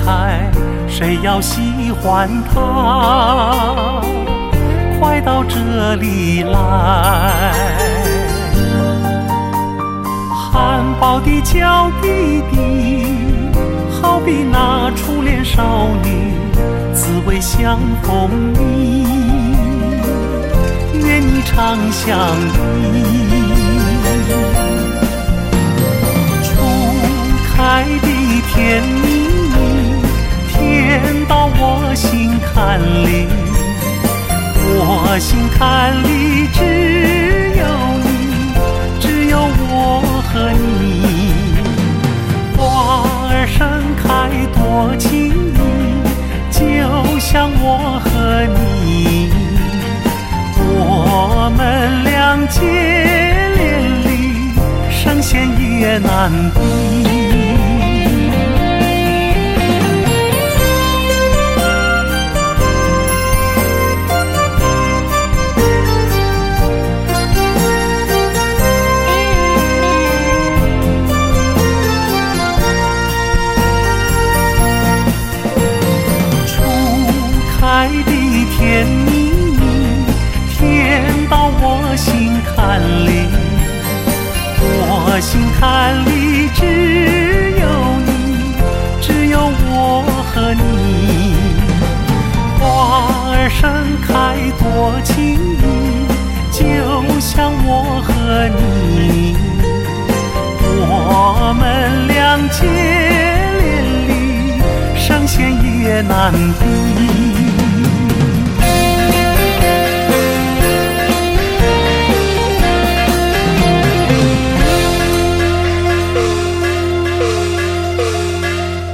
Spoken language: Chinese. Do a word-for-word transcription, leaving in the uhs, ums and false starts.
开，谁要喜欢它，快到这里来。含苞的娇滴滴，好比那初恋少女，滋味相逢蜜，愿你常相依。开的甜蜜蜜，甜到我心坎里，我心坎里只有你，只有我和你。花儿盛开多轻易，就像我和你，我们俩结连理，神仙也难比。开的甜蜜蜜，甜到我心坎里，我心坎里只有你，只有我和你。花儿盛开多轻易，就像我和你，我们俩结连理，神仙也难比。